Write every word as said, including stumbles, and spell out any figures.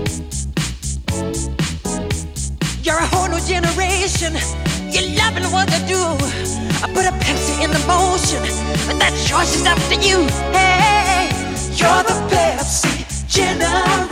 You're a whole new generation. You're loving what I do. I put a Pepsi in the motion, but that choice is up to you. Hey, you're the Pepsi generation.